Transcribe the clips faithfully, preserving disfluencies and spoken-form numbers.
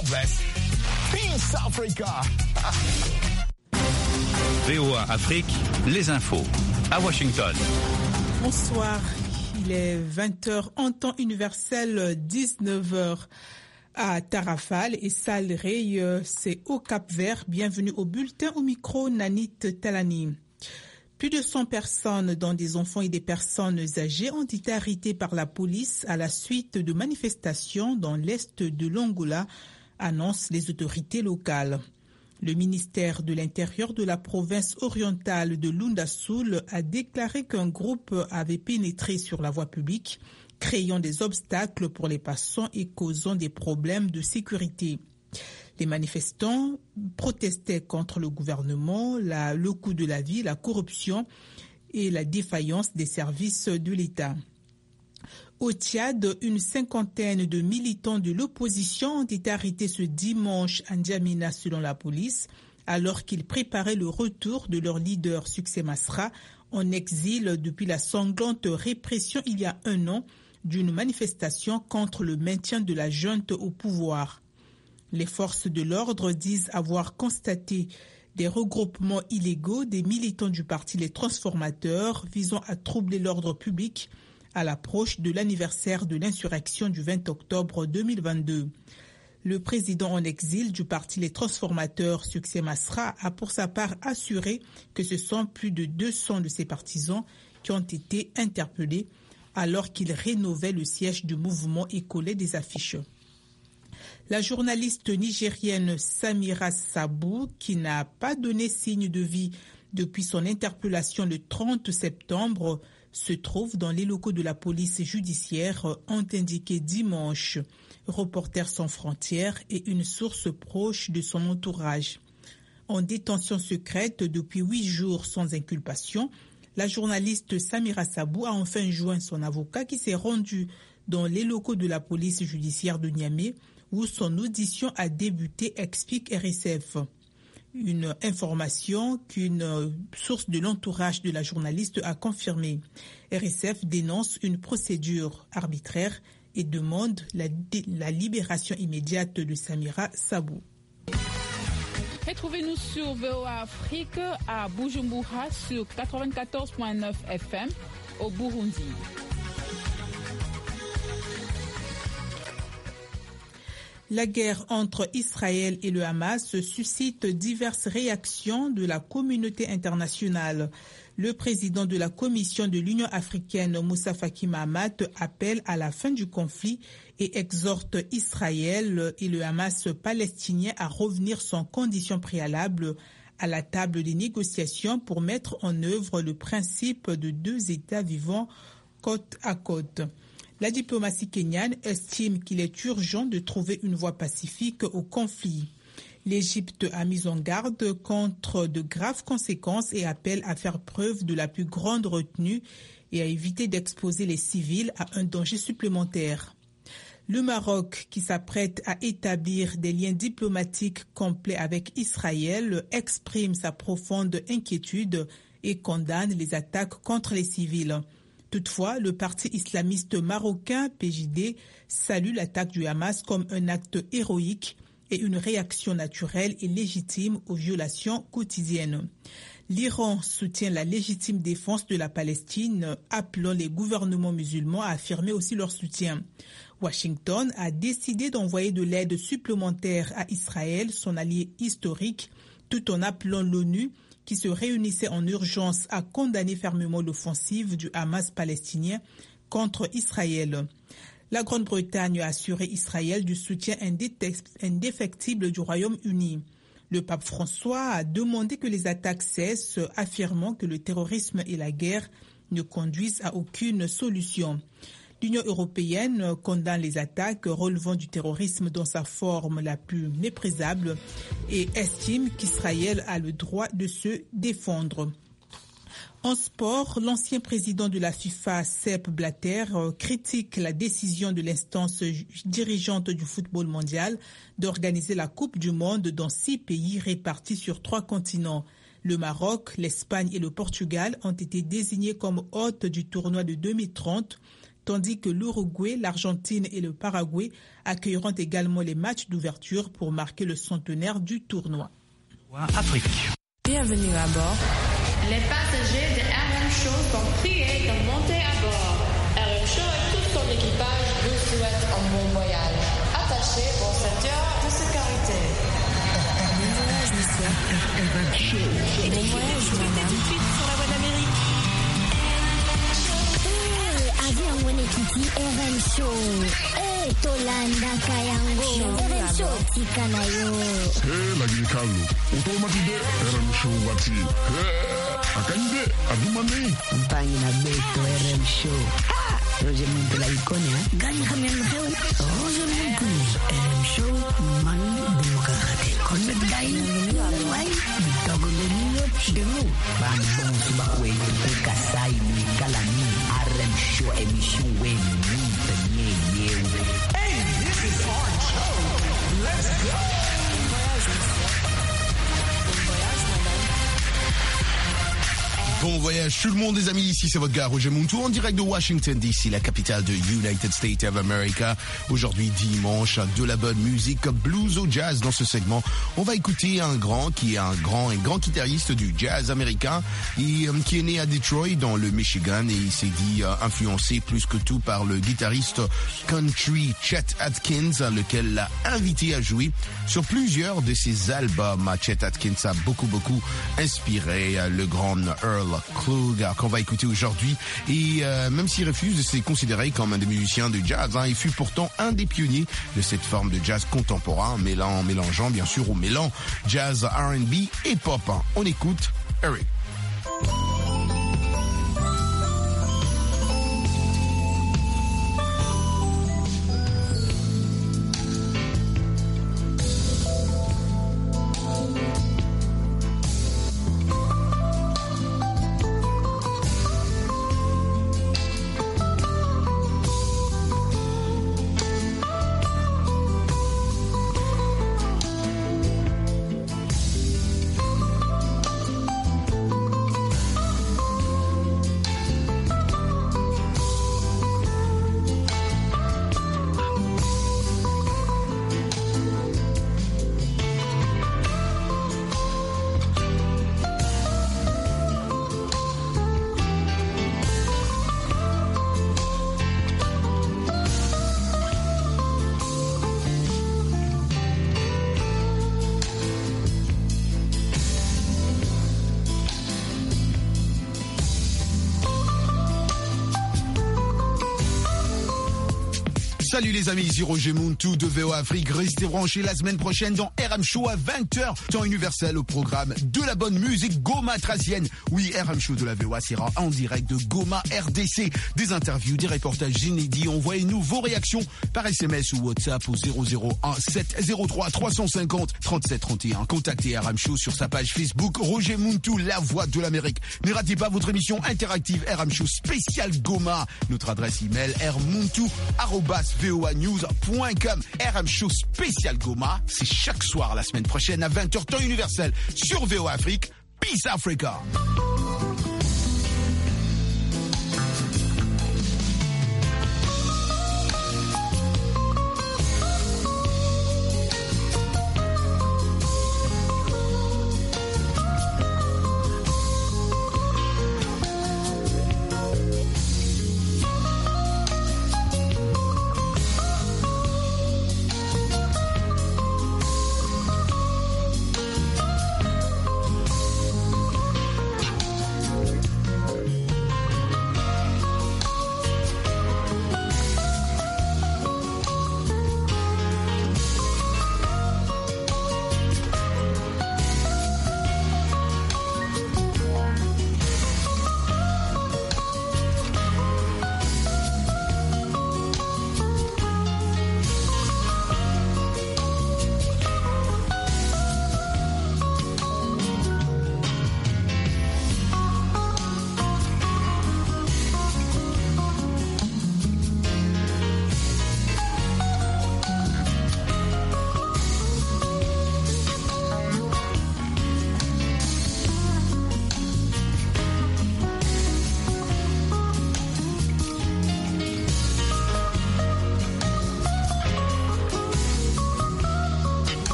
God bless. Peace Africa. V O A Afrique, les infos à Washington. Bonsoir, il est vingt heures en temps universel, dix-neuf heures à Tarrafal et Salrey, c'est au Cap-Vert. Bienvenue au bulletin, au micro Nanit Talani. Plus de cent personnes, dont des enfants et des personnes âgées, ont été arrêtées par la police à la suite de manifestations dans l'est de l'Angola, annoncent les autorités locales. Le ministère de l'Intérieur de la province orientale de Lunda-Sul a déclaré qu'un groupe avait pénétré sur la voie publique, créant des obstacles pour les passants et causant des problèmes de sécurité. Les manifestants protestaient contre le gouvernement, la, le coût de la vie, la corruption et la défaillance des services de l'État. Au Tchad, une cinquantaine de militants de l'opposition ont été arrêtés ce dimanche à N'Djamena selon la police, alors qu'ils préparaient le retour de leur leader Succès Masra en exil depuis la sanglante répression il y a un an d'une manifestation contre le maintien de la junte au pouvoir. Les forces de l'ordre disent avoir constaté des regroupements illégaux des militants du parti Les Transformateurs visant à troubler l'ordre public à l'approche de l'anniversaire de l'insurrection du vingt octobre deux mille vingt-deux. Le président en exil du parti Les Transformateurs, Succès Masra, a pour sa part assuré que ce sont plus de deux cents de ses partisans qui ont été interpellés alors qu'il rénovait le siège du mouvement et collait des affiches. La journaliste nigérienne Samira Sabou, qui n'a pas donné signe de vie depuis son interpellation le trente septembre, se trouve dans les locaux de la police judiciaire, ont indiqué dimanche Reporters sans frontières et une source proche de son entourage. En détention secrète depuis huit jours sans inculpation, la journaliste Samira Sabou a enfin joint son avocat qui s'est rendu dans les locaux de la police judiciaire de Niamey où son audition a débuté, explique R S F. Une information qu'une source de l'entourage de la journaliste a confirmée. R S F dénonce une procédure arbitraire et demande la, la libération immédiate de Samira Sabou. Retrouvez-nous sur V O A Afrique à Bujumbura sur quatre-vingt-quatorze virgule neuf F M au Burundi. La guerre entre Israël et le Hamas suscite diverses réactions de la communauté internationale. Le président de la Commission de l'Union africaine, Moussa Faki Mahamat, appelle à la fin du conflit et exhorte Israël et le Hamas palestinien à revenir sans condition préalable à la table des négociations pour mettre en œuvre le principe de deux États vivant côte à côte. La diplomatie kenyane estime qu'il est urgent de trouver une voie pacifique au conflit. L'Égypte a mis en garde contre de graves conséquences et appelle à faire preuve de la plus grande retenue et à éviter d'exposer les civils à un danger supplémentaire. Le Maroc, qui s'apprête à établir des liens diplomatiques complets avec Israël, exprime sa profonde inquiétude et condamne les attaques contre les civils. Toutefois, le parti islamiste marocain P J D salue l'attaque du Hamas comme un acte héroïque et une réaction naturelle et légitime aux violations quotidiennes. L'Iran soutient la légitime défense de la Palestine, appelant les gouvernements musulmans à affirmer aussi leur soutien. Washington a décidé d'envoyer de l'aide supplémentaire à Israël, son allié historique, tout en appelant l'ONU qui se réunissait en urgence à condamner fermement l'offensive du Hamas palestinien contre Israël. La Grande-Bretagne a assuré Israël du soutien indéfectible du Royaume-Uni. Le pape François a demandé que les attaques cessent, affirmant que le terrorisme et la guerre ne conduisent à aucune solution. L'Union européenne condamne les attaques relevant du terrorisme dans sa forme la plus méprisable et estime qu'Israël a le droit de se défendre. En sport, l'ancien président de la FIFA, Sepp Blatter, critique la décision de l'instance dirigeante du football mondial d'organiser la Coupe du Monde dans six pays répartis sur trois continents. Le Maroc, l'Espagne et le Portugal ont été désignés comme hôtes du tournoi de deux mille trente, tandis que l'Uruguay, l'Argentine et le Paraguay accueilleront également les matchs d'ouverture pour marquer le centenaire du tournoi. Afrique. Bienvenue à bord. Les passagers de R M Show sont priés de monter à bord. R M Show et tout son équipage vous souhaitent un bon voyage. Attachez vos ceintures de sécurité. Bon voyage, monsieur. R M Show. Bon voyage, madame. Tout de suite sur la voie d'Amérique. Eh, avion wene kiti R M Show. Eh, tolanda kayango. R M Show tika na yo. Eh, lagi kalu. Otomatide R M Show wati. Eh, akande adumane. Mpangi na beto R M Show. Ah, Roger Muntu la ikonia. Gani kami ang hew. Roger Muntu. R M Show man demokrate. Konne dai. Wai. Bitogo de niyo demu. Bang bong subakwe. Kasai ni kalani. R M Show emission we muntu nye ye. Hey, this is our show. Let's go. Bon voyage tout le monde les amis, ici c'est votre gars Roger Muntu en direct de Washington D C, la capitale de United States of America. Aujourd'hui dimanche, de la bonne musique blues au jazz dans ce segment. On va écouter un grand qui est un grand et grand guitariste du jazz américain et euh, qui est né à Detroit dans le Michigan et il s'est dit euh, influencé plus que tout par le guitariste country Chet Atkins, lequel l'a invité à jouer sur plusieurs de ses albums. Chet Atkins a beaucoup beaucoup inspiré euh, le grand Earl Klugh qu'on va écouter aujourd'hui et euh, même s'il refuse de se considérer comme un des musiciens de jazz, hein, il fut pourtant un des pionniers de cette forme de jazz contemporain, mélangeant, mélangeant bien sûr au mélange jazz, R and B et pop. Hein. On écoute Eric. Salut les amis, ici Roger Muntu de V O Afrique. Restez branchés la semaine prochaine dans R M Show à vingt heures, temps universel au programme de la bonne musique Goma tracienne. Oui, R M Show de la V O A sera en direct de Goma R D C. Des interviews, des reportages inédits. Envoyez-nous vos réactions par S M S ou WhatsApp au zéro zéro un sept zéro trois trois cent cinquante trente-sept trente et un. Contactez R M Show sur sa page Facebook Roger Muntu, la voix de l'Amérique. Ne ratez pas votre émission interactive R M Show spécial Goma. Notre adresse email rmuntu arobase v o a news point com. R M Show spécial Goma, c'est chaque soir la semaine prochaine à vingt heures temps universel sur V O Afrique. Peace Africa.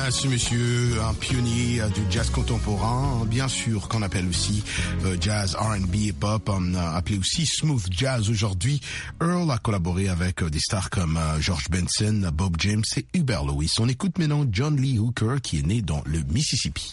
Ah, ce monsieur, un pionnier du jazz contemporain, bien sûr, qu'on appelle aussi euh, jazz, R and B et pop, on a appelé aussi smooth jazz aujourd'hui. Earl a collaboré avec euh, des stars comme euh, George Benson, Bob James et Hubert Lewis. On écoute maintenant John Lee Hooker qui est né dans le Mississippi.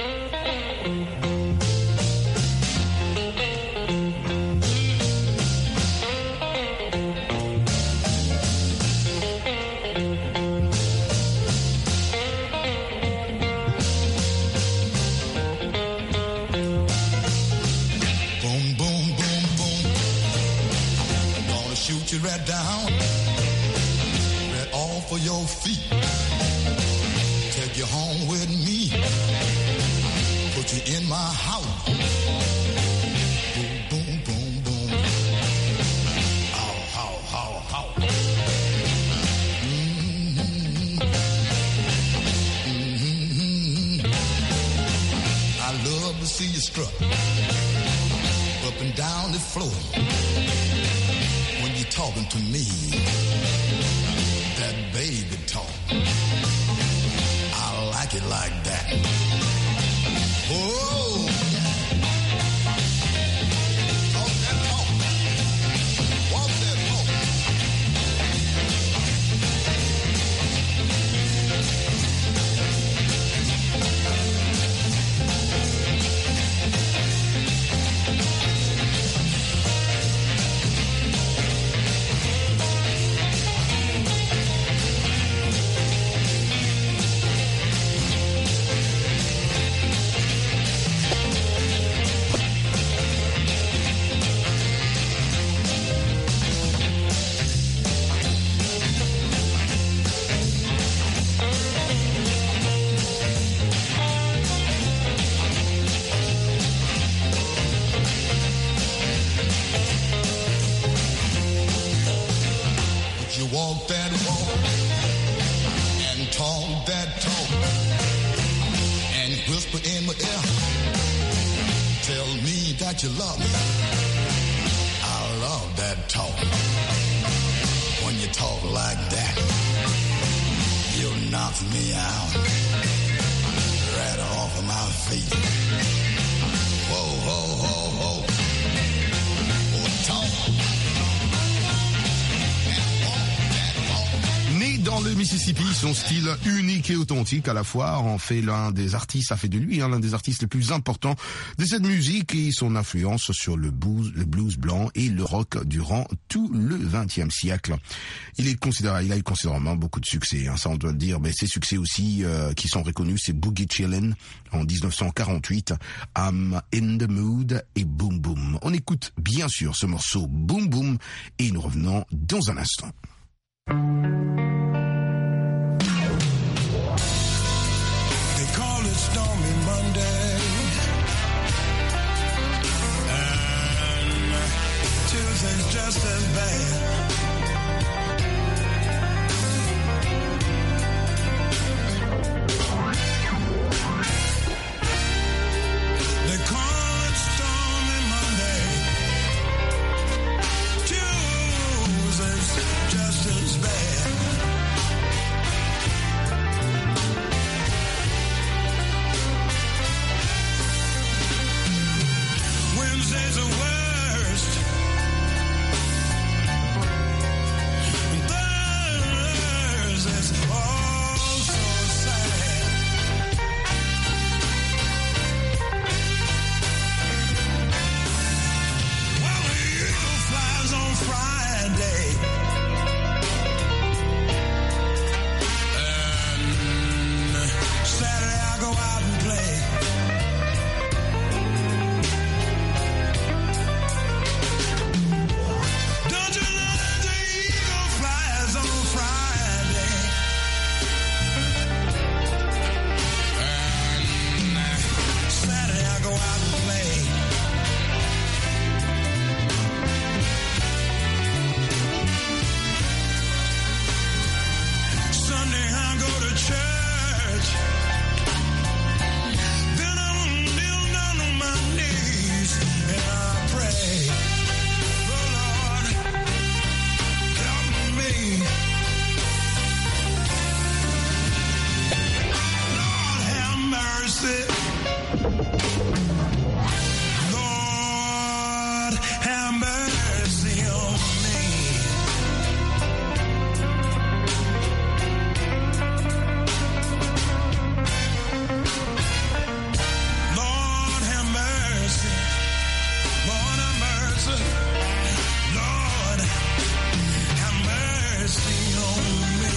You right down, right off of your feet. Take you home with me, put you in my house. Boom, boom, boom, boom. How, how, how, how. Mm-hmm. Mm-hmm. I love to see you strut up and down the floor. When you're talking to me, that baby talk, I like it like that. Oh, talk that talk, walk that walk. Walk that walk and talk that talk and whisper in my ear. Tell me that you love me. I love that talk. When you talk like that, you knock me out right off of my feet. Whoa, whoa, whoa, whoa. Oh, talk. Né dans le Mississippi, son style unique et authentique à la fois en fait l'un des artistes, a fait de lui hein, l'un des artistes les plus importants de cette musique et son influence sur le blues, le blues blanc et le rock durant tout le vingtième siècle. Il est considéré, il a eu considérablement beaucoup de succès, hein, ça on doit le dire, mais ses succès aussi euh, qui sont reconnus, c'est Boogie Chillin' en dix-neuf cent quarante-huit, I'm in the Mood et Boom Boom. On écoute bien sûr ce morceau Boom Boom et nous revenons dans un instant. Stormy Monday and Tuesday's just as bad. They call it Stormy Monday. Tuesday's just as bad. Wednesday's the worst. Lord, have mercy on me. Lord, have mercy. Lord, have mercy. Lord, have mercy on me.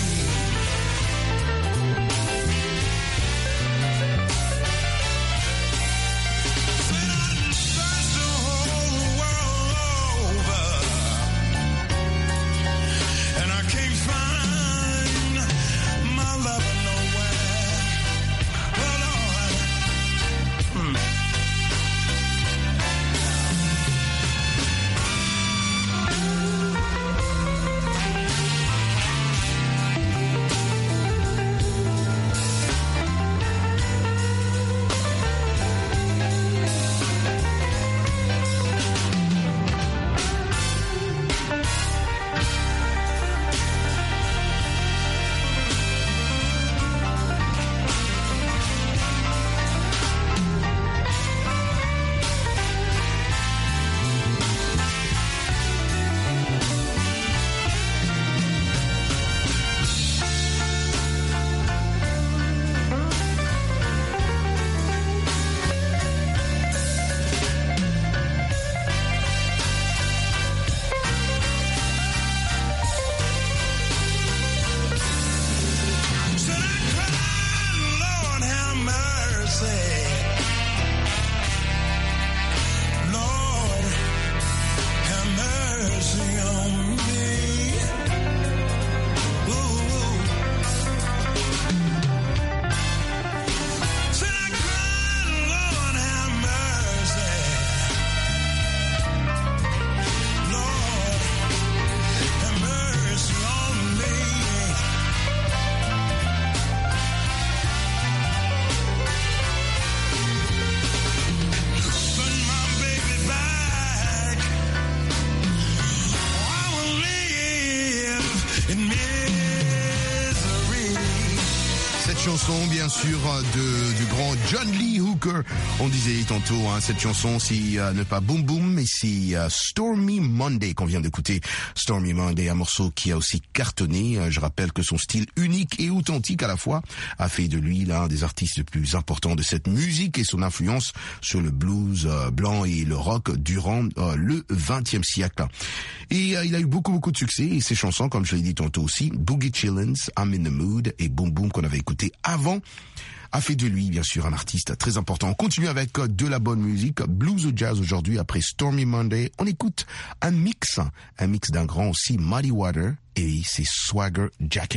Chanson bien sûr de, du grand John Lee Hooker. On disait tantôt hein, cette chanson, si euh, ne pas Boom Boom, mais si euh, Stormy Monday qu'on vient d'écouter. Stormy Monday, un morceau qui a aussi cartonné. Je rappelle que son style unique et authentique à la fois a fait de lui l'un des artistes les plus importants de cette musique et son influence sur le blues euh, blanc et le rock durant euh, le vingtième siècle. Et euh, il a eu beaucoup beaucoup de succès et ses chansons, comme je l'ai dit tantôt aussi, Boogie Chillins, I'm in the Mood et Boom Boom qu'on avait écouté avant, a fait de lui, bien sûr, un artiste très important. On continue avec de la bonne musique, blues ou jazz aujourd'hui, après Stormy Monday. On écoute un mix, un mix d'un grand aussi, Muddy Water, et c'est Swagger Jackin'.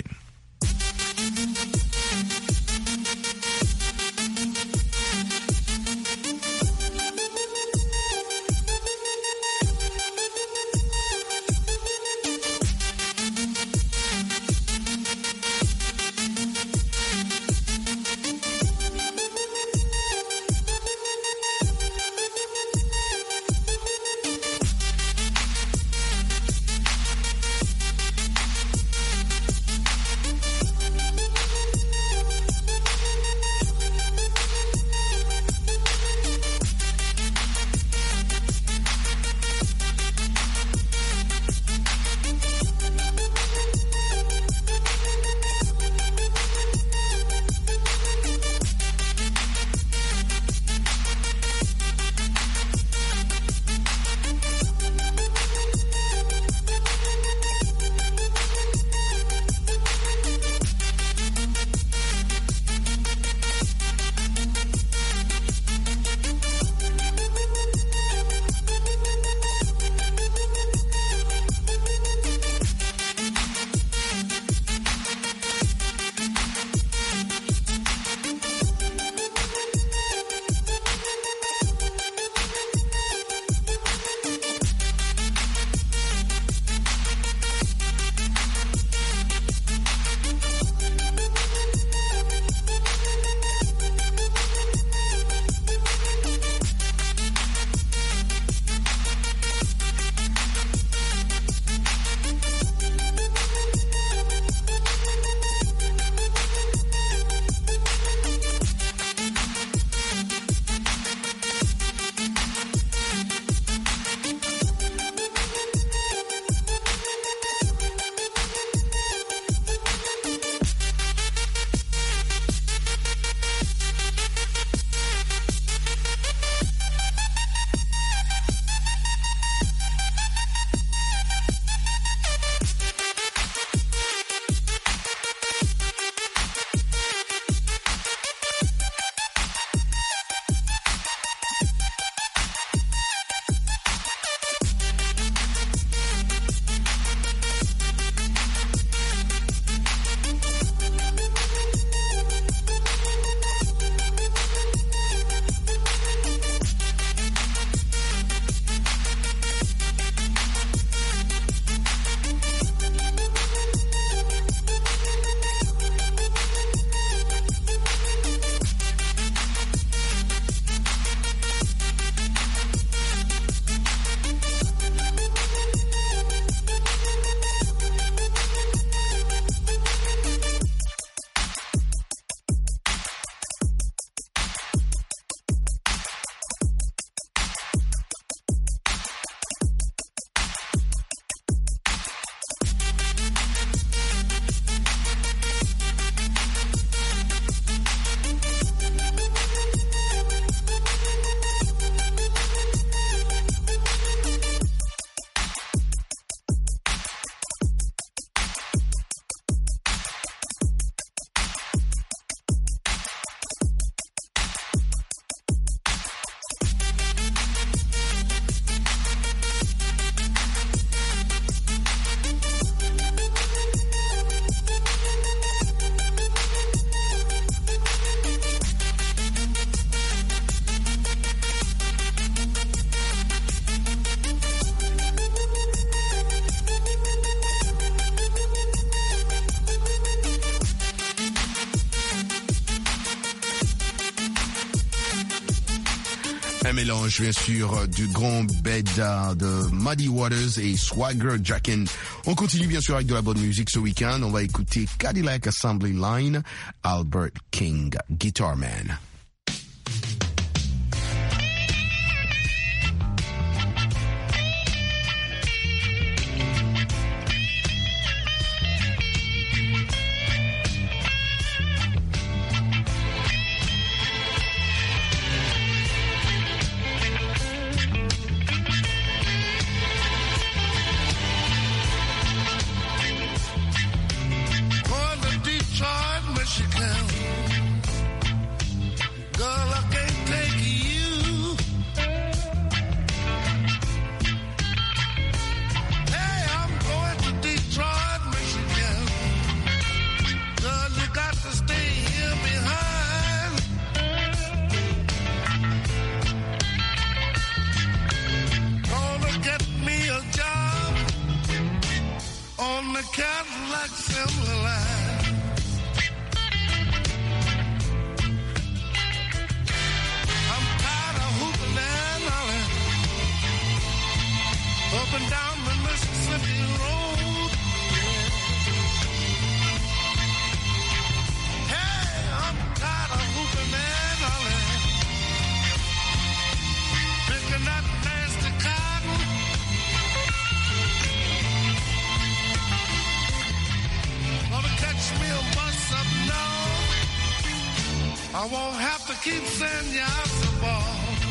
Un mélange, bien sûr, du grand bed de Muddy Waters et Swagger Jackin. On continue, bien sûr, avec de la bonne musique ce week-end. On va écouter Cadillac Assembly Line, Albert King, Guitar Man. Cadillac assembly line. I'm tired of hooping and hollering up and down the Mississippi Road. Hey, I'm tired of hooping and hollering, picking that nasty cotton. Catch me a bus up now. I won't have to keep saying you out the ball.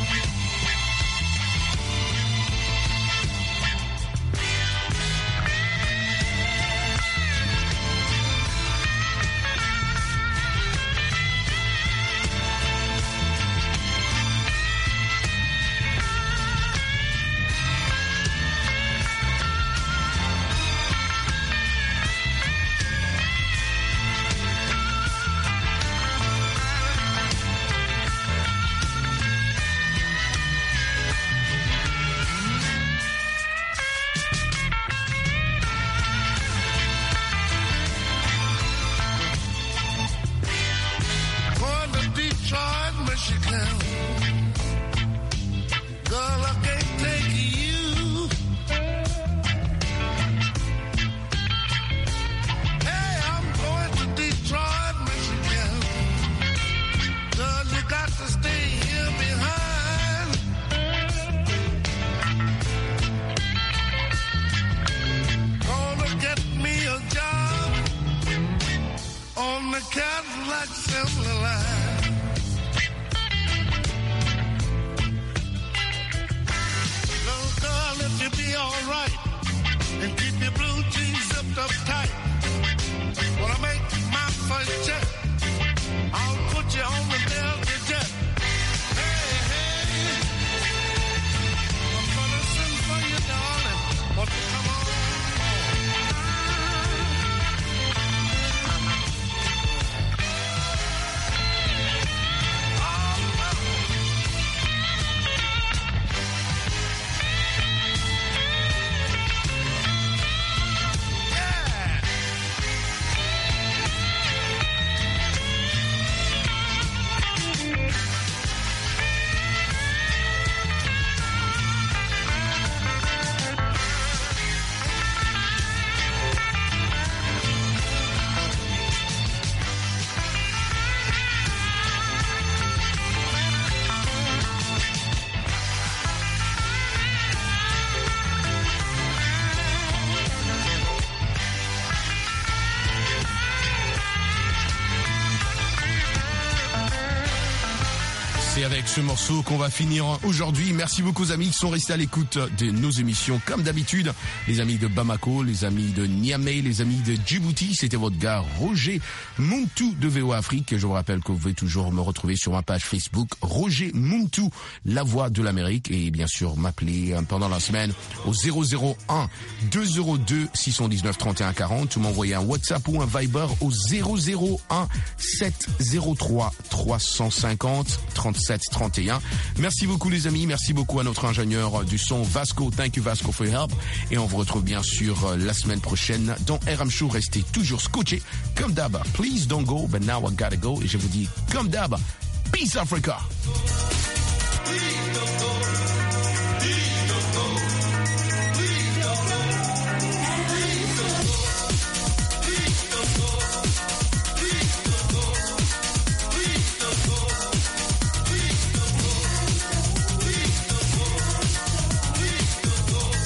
Cadillac assembly line. Little girl, if you be alright and keep your blue jeans zipped up tight, when I make my first check, I'll put you on the Delta jet. Hey, hey, I'm gonna send for you, darling, but come on. C'est avec ce morceau qu'on va finir aujourd'hui. Merci beaucoup aux amis qui sont restés à l'écoute de nos émissions comme d'habitude. Les amis de Bamako, les amis de Niamey, les amis de Djibouti. C'était votre gars Roger Muntu de V O A Afrique. Je vous rappelle que vous pouvez toujours me retrouver sur ma page Facebook Roger Muntu, la voix de l'Amérique. Et bien sûr m'appeler pendant la semaine au zéro zéro un deux zéro deux six un neuf trente et un quarante ou m'envoyer un WhatsApp ou un Viber au zéro zéro un sept zéro trois trois cent cinquante trente-sept trente et un. Merci beaucoup les amis, merci beaucoup à notre ingénieur du son Vasco. Thank you Vasco for your help. Et on vous retrouve bien sûr la semaine prochaine dans R M Show. Restez toujours scotchés comme d'hab. Please don't go, but now I gotta go. Et je vous dis comme d'hab, peace Africa.